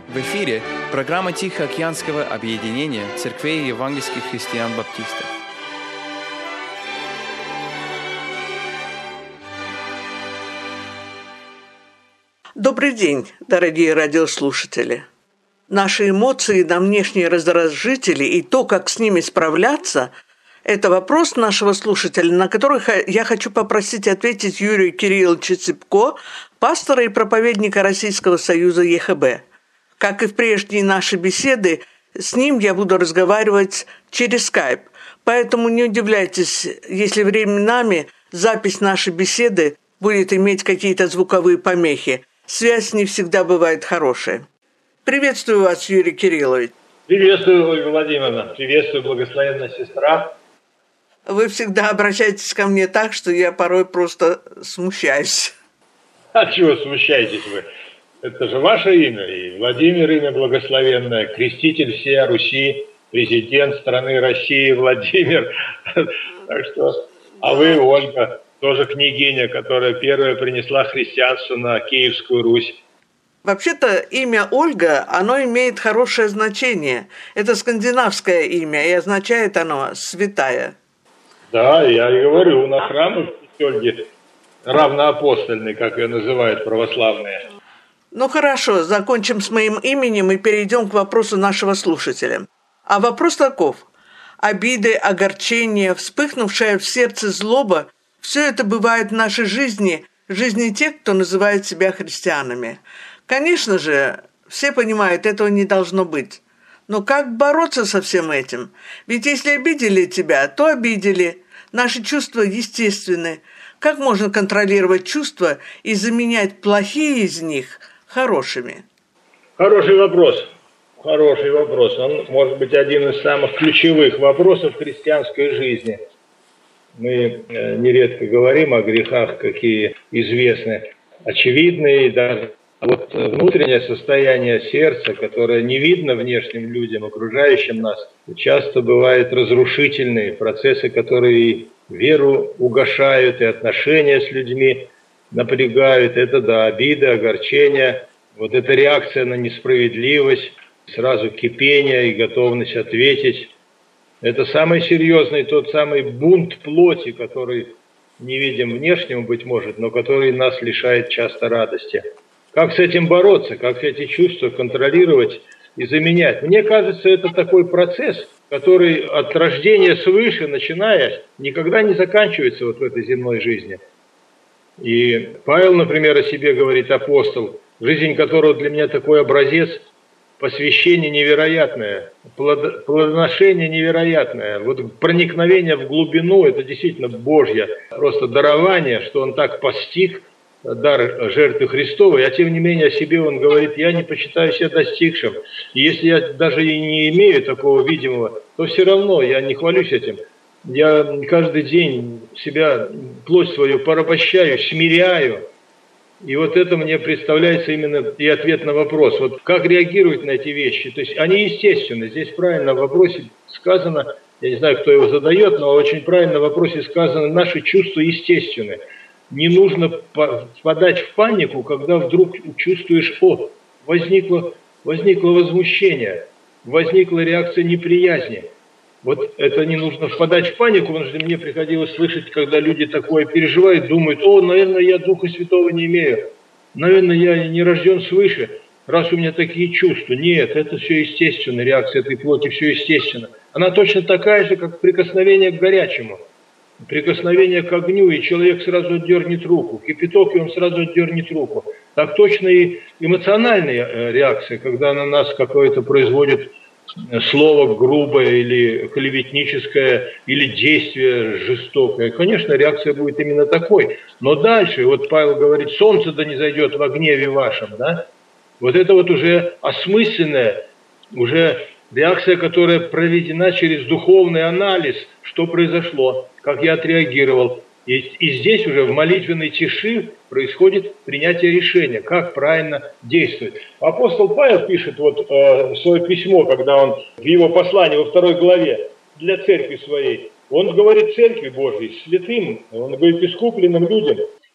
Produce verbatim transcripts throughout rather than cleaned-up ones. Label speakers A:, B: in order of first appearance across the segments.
A: В эфире программа Тихоокеанского объединения церквей евангельских христиан-баптистов.
B: Добрый день, дорогие радиослушатели! Наши эмоции на внешние раздражители и то, как с ними справляться – это вопрос нашего слушателя, на который я хочу попросить ответить Юрия Кирилловича Цыпко, пастора и проповедника Российского союза Е Х Б. Как и в прежние наши беседы, с ним я буду разговаривать через скайп, поэтому не удивляйтесь, если временами запись нашей беседы будет иметь какие-то звуковые помехи. Связь не всегда бывает хорошая. Приветствую вас, Юрий Кириллович.
C: Приветствую, Ольга Владимировна. Приветствую, благословенная сестра.
B: Вы всегда обращаетесь ко мне так, что я порой просто смущаюсь.
C: А чего смущаетесь вы? Это же ваше имя, и Владимир имя благословенное, креститель всей Руси, президент страны России Владимир. Так что, а вы, Ольга, тоже княгиня, которая первая принесла христианство на Киевскую Русь.
B: Вообще-то имя Ольга, оно имеет хорошее значение. Это скандинавское имя, и означает оно «святая».
C: Да, я и говорю, на храмах Ольги равноапостольный, как ее называют православные.
B: Ну хорошо, закончим с моим именем и перейдем к вопросу нашего слушателя. А вопрос таков. Обиды, огорчения, вспыхнувшая в сердце злоба – все это бывает в нашей жизни, в жизни тех, кто называет себя христианами. Конечно же, все понимают, этого не должно быть. Но как бороться со всем этим? Ведь если обидели тебя, то обидели. Наши чувства естественны. Как можно контролировать чувства и заменять плохие из них хорошими?
C: Хороший вопрос. Хороший вопрос. Он может быть один из самых ключевых вопросов христианской жизни. Мы нередко говорим о грехах, какие известны, очевидные, даже вот внутреннее состояние сердца, которое не видно внешним людям, окружающим нас, часто бывают разрушительные процессы, которые веру угошают и отношения с людьми напрягают. Это да, обиды, огорчения, вот эта реакция на несправедливость, сразу кипение и готовность ответить. Это самый серьезный, тот самый бунт плоти, который не видим внешнему, быть может, но который нас лишает часто радости. Как с этим бороться, как эти чувства контролировать и заменять? Мне кажется, это такой процесс, который от рождения свыше, начиная, никогда не заканчивается вот в этой земной жизни. И Павел, например, о себе говорит, апостол, жизнь которого для меня такой образец, посвящение невероятное, плодоношение невероятное, вот проникновение в глубину, это действительно Божье просто дарование, что он так постиг дар жертвы Христовой, а тем не менее о себе он говорит, я не почитаю себя достигшим. И если я даже и не имею такого видимого, то все равно я не хвалюсь этим. Я каждый день себя, плоть свою порабощаю, смиряю. И вот это мне представляется именно и ответ на вопрос. Вот как реагировать на эти вещи? То есть они естественны. Здесь правильно в вопросе сказано, я не знаю, кто его задает, но очень правильно в вопросе сказано, наши чувства естественны. Не нужно впадать в панику, когда вдруг чувствуешь, о, возникло, возникло возмущение, возникла реакция неприязни. Вот это не нужно впадать в панику, потому что мне приходилось слышать, когда люди такое переживают, думают, о, наверное, я Духа Святого не имею, наверное, я не рожден свыше, раз у меня такие чувства. Нет, это все естественно, реакция этой плоти, все естественно. Она точно такая же, как прикосновение к горячему. Прикосновение к огню, и человек сразу отдернет руку. Кипяток, и он сразу отдернет руку. Так точно и эмоциональная реакция, когда на нас какое-то производит слово грубое или клеветническое, или действие жестокое. Конечно, реакция будет именно такой. Но дальше, вот Павел говорит, солнце да не зайдет во гневе вашем, да? Вот это вот уже осмысленная, уже реакция, которая проведена через духовный анализ, что произошло, как я отреагировал. И, и здесь уже в молитвенной тиши происходит принятие решения, как правильно действовать. Апостол Павел пишет вот э, свое письмо, когда он в его послании во второй главе для церкви своей, он говорит церкви Божьей, святым, он говорит искупленным людям,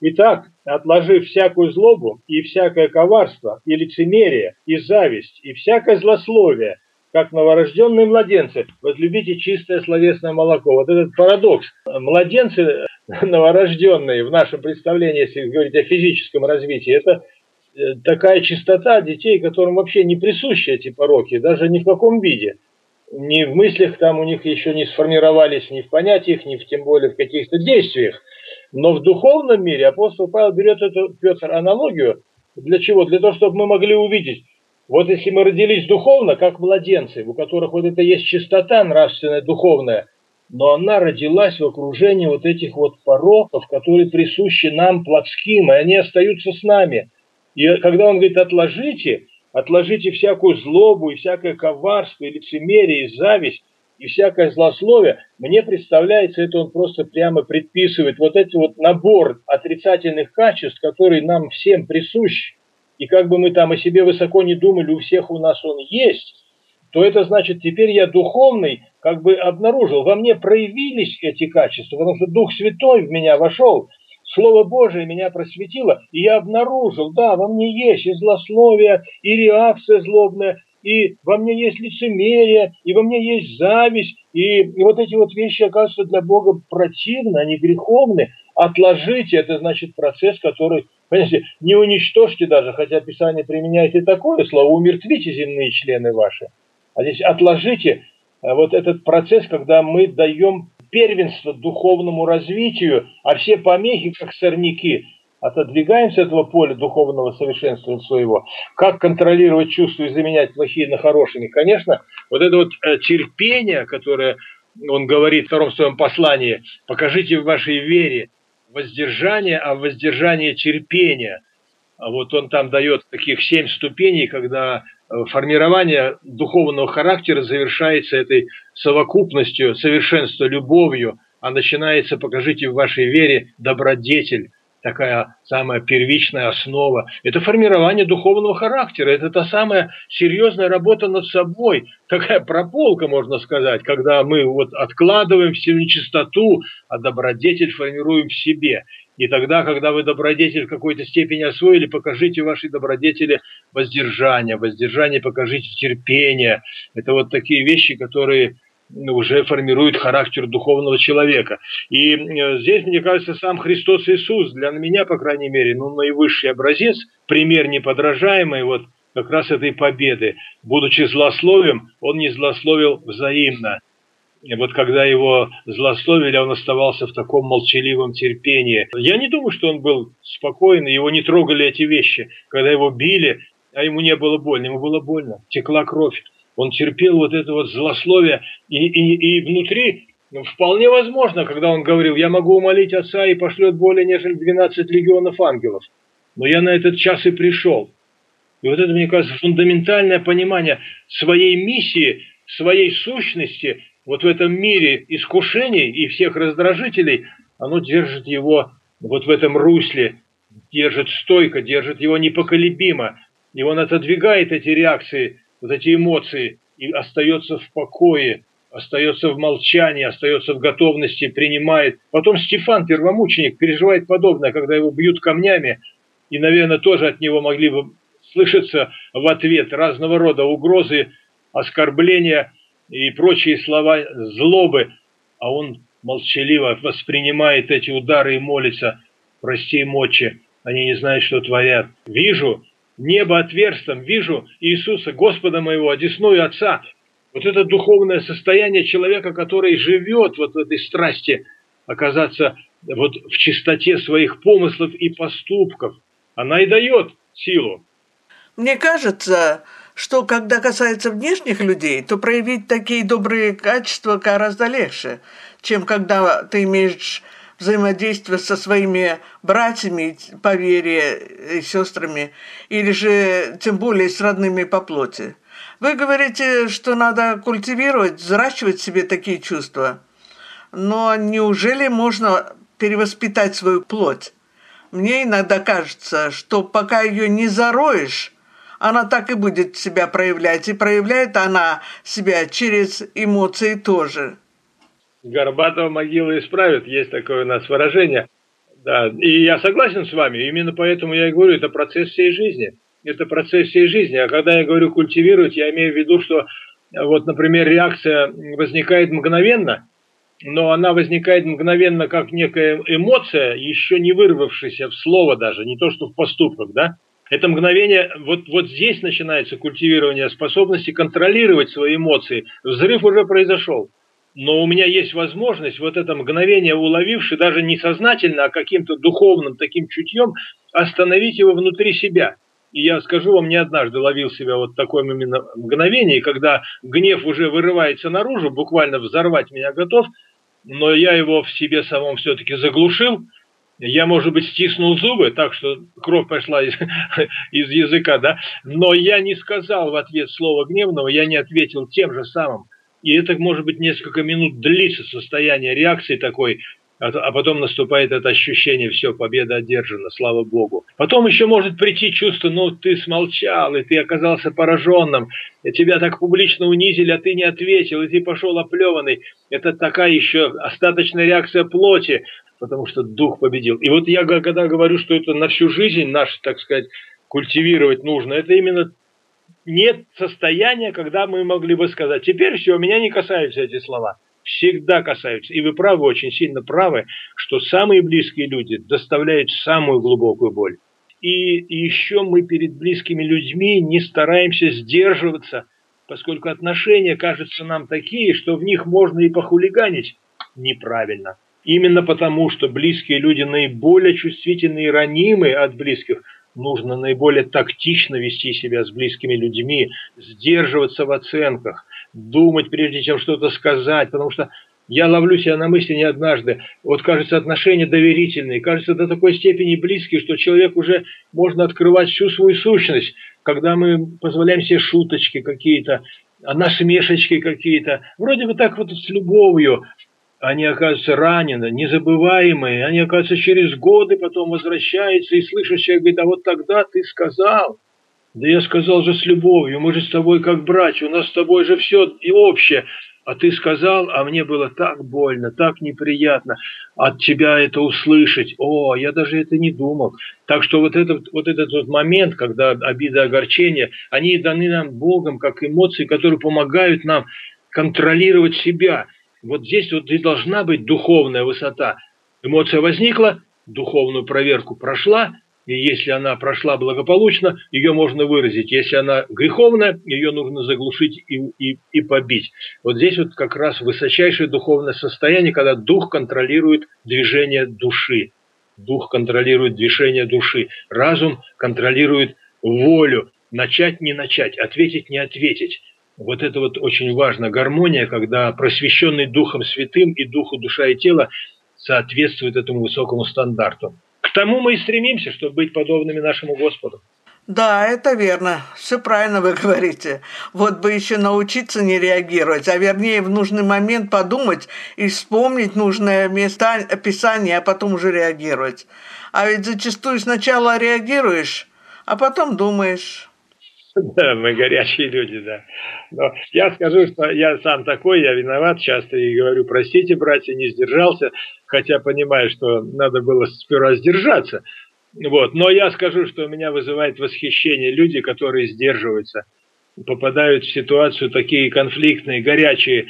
C: Итак, отложив всякую злобу и всякое коварство, и лицемерие, и зависть, и всякое злословие, как новорожденные младенцы, возлюбите чистое словесное молоко. Вот этот парадокс. Младенцы новорожденные, в нашем представлении, если говорить о физическом развитии, это такая чистота детей, которым вообще не присущи эти пороки, даже ни в каком виде. Ни в мыслях там у них еще не сформировались, ни в понятиях, ни в, тем более в каких-то действиях. Но в духовном мире апостол Павел берет эту, Петр, аналогию. Для чего? Для того, чтобы мы могли увидеть, вот если мы родились духовно, как младенцы, у которых вот это есть чистота нравственная, духовная, но она родилась в окружении вот этих вот пороков, которые присущи нам плотским, и они остаются с нами. И когда он говорит «отложите», отложите всякую злобу и всякое коварство, и лицемерие, и зависть, и всякое злословие, мне представляется, это он просто прямо предписывает вот этот вот набор отрицательных качеств, которые нам всем присущи. И как бы мы там о себе высоко не думали, у всех у нас он есть, то это значит, теперь я духовный как бы обнаружил, во мне проявились эти качества, потому что Дух Святой в меня вошел, Слово Божие меня просветило, и я обнаружил, да, во мне есть и злословие, и реакция злобная, и во мне есть лицемерие, и во мне есть зависть, и, и вот эти вот вещи, оказываются, для Бога противны, они греховны. Отложите, это значит процесс, который, понимаете, не уничтожьте даже, хотя Писание применяет и такое слово, умертвите земные члены ваши. А здесь отложите вот этот процесс, когда мы даем первенство духовному развитию, а все помехи, как сорняки, отодвигаем с этого поля духовного совершенствования своего. Как контролировать чувства и заменять плохие на хорошими? Конечно, вот это вот терпение, которое он говорит в втором своем послании, покажите в вашей вере воздержание, а в воздержании терпение. А вот он там дает таких семь ступеней, когда формирование духовного характера завершается этой совокупностью, совершенства, любовью, а начинается, покажите в вашей вере, добродетель, такая самая первичная основа. Это формирование духовного характера, это та самая серьезная работа над собой, такая прополка, можно сказать, когда мы вот откладываем всю нечистоту, а добродетель формируем в себе. И тогда, когда вы добродетель в какой-то степени освоили, покажите вашей добродетели воздержание, воздержание покажите терпение. Это вот такие вещи, которые уже формируют характер духовного человека. И здесь, мне кажется, сам Христос Иисус, для меня, по крайней мере, ну, наивысший образец, пример неподражаемый вот как раз этой победы. Будучи злословием, он не злословил взаимно. И вот когда его злословили, он оставался в таком молчаливом терпении. Я не думаю, что он был спокойный, его не трогали эти вещи. Когда его били, а ему не было больно, ему было больно, текла кровь. Он терпел вот это вот злословие, и, и, и внутри, ну, вполне возможно, когда он говорил, я могу умолить Отца и пошлет более нежели двенадцать легионов ангелов, но я на этот час и пришел. И вот это, мне кажется, фундаментальное понимание своей миссии, своей сущности, вот в этом мире искушений и всех раздражителей, оно держит его вот в этом русле, держит стойко, держит его непоколебимо, и он отодвигает эти реакции, вот эти эмоции, и остается в покое, остается в молчании, остается в готовности, принимает. Потом Стефан, первомученик, переживает подобное, когда его бьют камнями, и, наверное, тоже от него могли бы слышаться в ответ разного рода угрозы, оскорбления и прочие слова злобы, а он молчаливо воспринимает эти удары и молится: прости, Отче, они не знают, что творят. Вижу небо отверстом, вижу Иисуса, Господа моего, одесную Отца. Вот это духовное состояние человека, который живет вот в этой страсти, оказаться вот в чистоте своих помыслов и поступков, она и дает силу.
B: Мне кажется, что когда касается внешних людей, то проявить такие добрые качества гораздо легче, чем когда ты имеешь взаимодействие со своими братьями по вере и сестрами, или же тем более с родными по плоти. Вы говорите, что надо культивировать, взращивать в себе такие чувства. Но неужели можно перевоспитать свою плоть? Мне иногда кажется, что пока ее не зароешь, она так и будет себя проявлять. И проявляет она себя через эмоции тоже.
C: Горбатого могила исправит, есть такое у нас выражение. Да, и я согласен с вами, именно поэтому я и говорю, это процесс всей жизни. Это процесс всей жизни. А когда я говорю культивировать, я имею в виду, что вот, например, реакция возникает мгновенно, но она возникает мгновенно как некая эмоция, еще не вырвавшаяся в слово даже, не то что в поступках, да. Это мгновение, вот, вот здесь начинается культивирование способности контролировать свои эмоции. Взрыв уже произошел. Но у меня есть возможность вот это мгновение, уловивши, даже не сознательно, а каким-то духовным таким чутьем, остановить его внутри себя. И я скажу вам, не однажды ловил себя вот в таком именно мгновении, когда гнев уже вырывается наружу, буквально взорвать меня готов, но я его в себе самом все-таки заглушил. Я, может быть, стиснул зубы, так что кровь пошла из, из языка, да, но я не сказал в ответ слова гневного, я не ответил тем же самым. И это, может быть, несколько минут длится состояние реакции такой, а, а потом наступает это ощущение, все, победа одержана, слава Богу. Потом еще может прийти чувство, ну, ты смолчал, и ты оказался пораженным, и тебя так публично унизили, а ты не ответил, и ты пошел оплеванный. Это такая еще остаточная реакция плоти, потому что дух победил. И вот я, когда говорю, что это на всю жизнь наш, так сказать, культивировать нужно, это именно нет состояния, когда мы могли бы сказать, теперь все, меня не касаются эти слова. Всегда касаются. И вы правы, очень сильно правы, что самые близкие люди доставляют самую глубокую боль. И, и еще мы перед близкими людьми не стараемся сдерживаться, поскольку отношения кажутся нам такие, что в них можно и похулиганить неправильно. Именно потому, что близкие люди наиболее чувствительны и ранимы от близких, нужно наиболее тактично вести себя с близкими людьми, сдерживаться в оценках, думать, прежде чем что-то сказать, потому что я ловлю себя на мысли не однажды, вот кажется, отношения доверительные, кажется, до такой степени близкие, что человек уже можно открывать всю свою сущность, когда мы позволяем себе шуточки какие-то, насмешечки какие-то, вроде бы так вот с любовью. Они оказываются ранены, незабываемые, они оказываются через годы потом возвращаются и слышат человек, говорит, а вот тогда ты сказал. Да я сказал же с любовью, мы же с тобой как братья, у нас с тобой же все и общее. А ты сказал, а мне было так больно, так неприятно от тебя это услышать. О, я даже это не думал. Так что вот этот вот, этот вот момент, когда обида, огорчение, они даны нам Богом как эмоции, которые помогают нам контролировать себя. Вот здесь вот и должна быть духовная высота. Эмоция возникла, духовную проверку прошла, и если она прошла благополучно, ее можно выразить. Если она греховная, ее нужно заглушить и, и, и побить. Вот здесь вот как раз высочайшее духовное состояние, когда дух контролирует движение души. Дух контролирует движение души. Разум контролирует волю. Начать, не начать, ответить, не ответить. Вот это вот очень важно. Гармония, когда просвещенный Духом Святым и Духу душа и тело соответствует этому высокому стандарту. К тому мы и стремимся, чтобы быть подобными нашему Господу.
B: Да, это верно. Все правильно вы говорите. Вот бы еще научиться не реагировать, а вернее в нужный момент подумать и вспомнить нужное место Писания, а потом уже реагировать. А ведь зачастую сначала реагируешь, а потом думаешь.
C: Да, мы горячие люди, да. Но я скажу, что я сам такой, я виноват часто и говорю, простите, братья, не сдержался, хотя понимаю, что надо было сперва сдержаться. Вот. Но я скажу, что меня вызывает восхищение люди, которые сдерживаются, попадают в ситуацию такие конфликтные, горячие.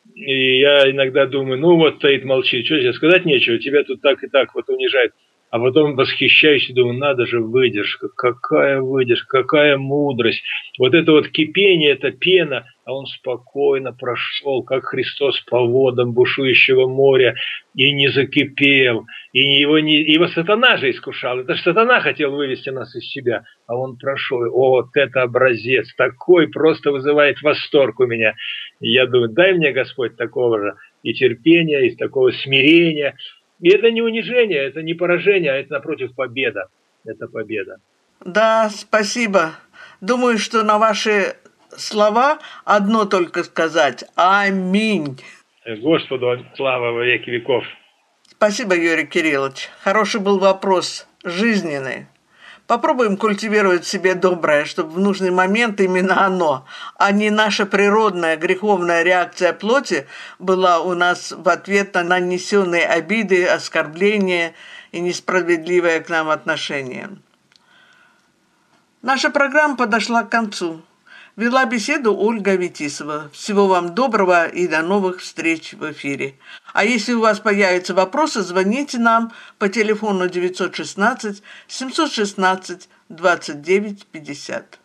C: И я иногда думаю, ну вот стоит, молчит, что тебе сказать нечего, тебя тут так и так вот унижают. А потом восхищаюсь и думаю, надо же выдержка, какая выдержка, какая мудрость. Вот это вот кипение, это пена, а он спокойно прошел, как Христос по водам бушующего моря, и не закипел. И его, не, его сатана же искушал, это же сатана хотел вывести нас из себя, а он прошел. О, вот это образец, такой просто вызывает восторг у меня. И я думаю, дай мне, Господь, такого же и терпения, и такого смирения. И это не унижение, это не поражение, а это, напротив, победа. Это победа.
B: Да, спасибо. Думаю, что на ваши слова одно только сказать. Аминь.
C: Господу слава во веки веков.
B: Спасибо, Юрий Кириллович. Хороший был вопрос, жизненный. Попробуем культивировать в себе доброе, чтобы в нужный момент именно оно, а не наша природная греховная реакция плоти была у нас в ответ на нанесенные обиды, оскорбления и несправедливое к нам отношение. Наша программа подошла к концу. Вела беседу Ольга Витисова. Всего вам доброго и до новых встреч в эфире. А если у вас появятся вопросы, звоните нам по телефону девятьсот шестнадцать семьсот шестнадцать двадцать девять пятьдесят.